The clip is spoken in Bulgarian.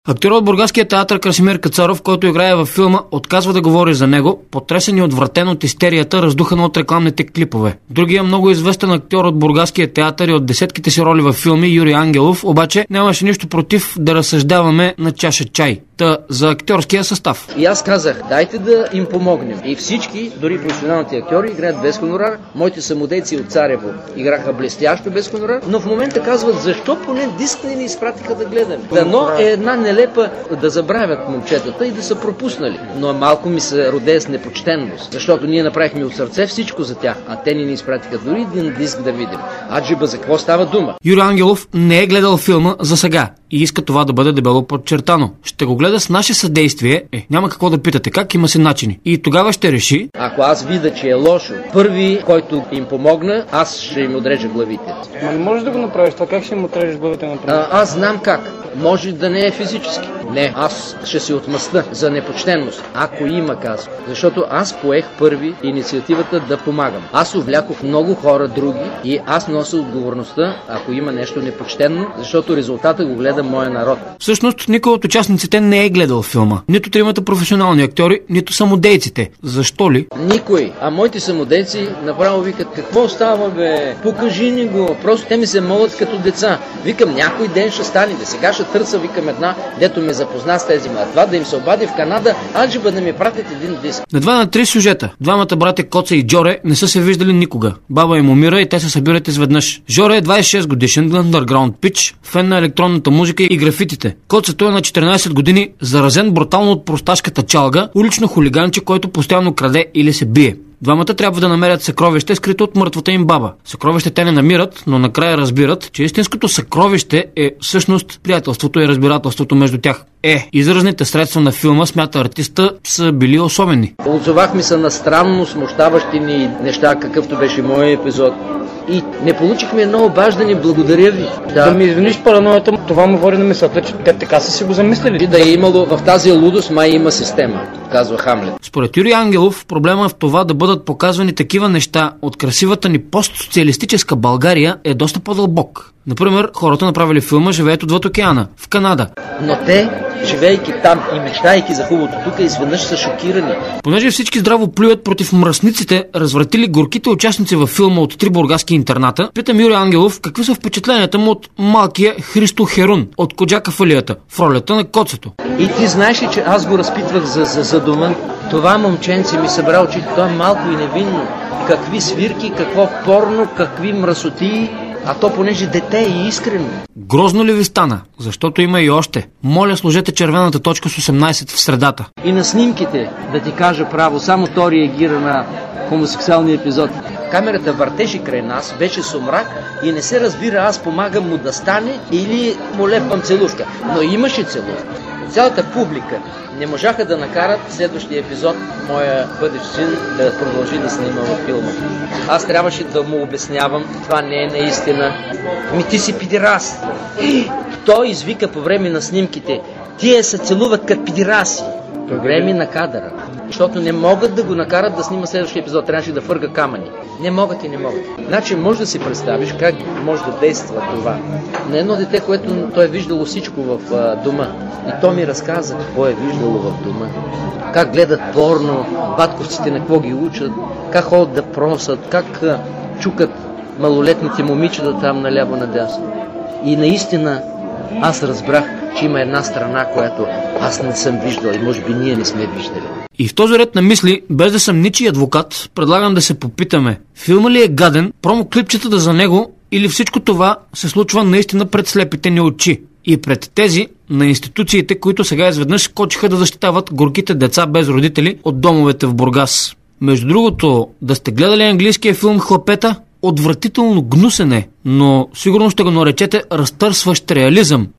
Актьорът от Бургаския театър Красимир Кацаров, който играе във филма, отказва да говори за него, потресен и отвратен от истерията, раздухана от рекламните клипове. Другия много известен актьор от Бургаския театър и от десетките си роли във филми, Юрий Ангелов, обаче нямаше нищо против да разсъждаваме на чаша чай. Та за актьорския състав. И аз казах, дайте да им помогнем. И всички, дори професионалните актьори, играят без хонорар. Моите самодейци от Царево играха блестящо без хонорар, но в момента казват, защо поне диск не ни изпратиха да гледаме. Дано е една нелепа да забравят момчетата и да са пропуснали. Но малко ми се родее с непочтенност, защото ние направихме от сърце всичко за тях, а те ни изпратиха дори един диск да видим. Аджиба, за какво става дума? Юрий Ангелов не е гледал филма за сега и иска това да бъде дебело подчертано. Ще го гледа с наше съдействие. Няма какво да питате как, има си начини. И тогава ще реши. Ако аз видя, че е лошо, първи, който им помогна, аз ще им отрежа главите. Ма не можеш да го направиш това, как ще им отрежеш главите направо? Аз знам как. Може да не е физически. Не, аз ще се отмъстя за непочтенност, ако има, казва. Защото аз поех първи инициативата да помагам. Аз увлякох много хора други и аз нося отговорността, ако има нещо непочтенно, защото резултата го гледа моя народ. Всъщност, никой от участниците не е гледал филма. Нито тримата професионални актьори, нито самодейците. Защо ли? Никой. А моите самодейци направо викат, какво става, бе? Покажи ни го. Просто те ми се молят като деца. Викам, някой ден ще стане. Сега ще търса, викам една, дето ме запозна с тези младва, да им се обади в Канада, аджиба да ми пратят един диск. На 2 на 3 сюжета. Двамата братя Коца и Джоре не са се виждали никога. Баба им умира и те се събират изведнъж. Джоре е 26 годишен underground pitch, фен на електронната музика и графитите. Коцето е на 14 години, заразен брутално от просташката чалга, улично хулиганче, който постоянно краде или се бие. Двамата трябва да намерят съкровище, скрито от мъртвата им баба. Съкровище те не намират, но накрая разбират, че истинското съкровище е всъщност приятелството и разбирателството между тях. Изразните средства на филма, смята артиста, са били особени. Отзовахме се на странно смущаващи ни неща, какъвто беше моят епизод. И не получихме едно обаждане, благодаря ви. Да ми извиниш параноята, това му води на мисълта, че те така са си го замислили. И да е имало в тази лудост, май има система, казва Хамлет. Според Юрий Ангелов, проблема в това да бъдат показвани такива неща от красивата ни постсоциалистическа България е доста по-дълбок. Например, хората направили филма живеят отвъд океана, в Канада. Но те, живейки там и мечтайки за хубавото тук, изведнъж са шокирани. Понеже всички здраво плюят против мръсниците, развратили горките участници във филма от 3 бургаски интерната, питам Юрий Ангелов какви са впечатленията му от малкия Христо Херун от Коджака фалията в ролята на Коцето. И ти знаеш ли, че аз го разпитвах за дома? Това момченце ми събра очите, то е малко и невинно. Какви свирки, какво порно, какви мръсоти. А то понеже дете е искрено. Грозно ли ви стана? Защото има и още. Моля, сложете червената точка с 18 в средата. И на снимките, да ти кажа право, само то реагира на хомосексуалния епизод. Камерата въртеше край нас, беше сумрак и не се разбира аз помагам му да стане или му лепвам целувка. Но имаше целувка. Цялата публика не можаха да накарат следващия епизод моя бъдещ син да продължи да снима във филма. Аз трябваше да му обяснявам, това не е наистина. Ти си пидерас. Той извика по време на снимките, тия се целуват като пидераси. По време на кадъра. Защото не могат да го накарат да снима следващия епизод. Трябваше да фърга камъни. Не могат и не могат. Значи може да си представиш как може да действа това. На едно дете, което той е виждало всичко в дома. И то ми разказа какво е виждало в дома. Как гледат порно, батковците на какво ги учат, как ходят да просят, как чукат малолетните момичета там наляво надясно. И наистина аз разбрах, че има една страна, която аз не съм виждал и може би ние не сме виждали. И в този ред на мисли, без да съм ничий адвокат, предлагам да се попитаме, филма ли е гаден, промо-клипчетата за него или всичко това се случва наистина пред слепите ни очи и пред тези на институциите, които сега изведнъж скочиха да защитават горките деца без родители от домовете в Бургас. Между другото, да сте гледали английския филм Хлапета? Отвратително гнусен е, но сигурно ще го наречете разтърсващ реализъм.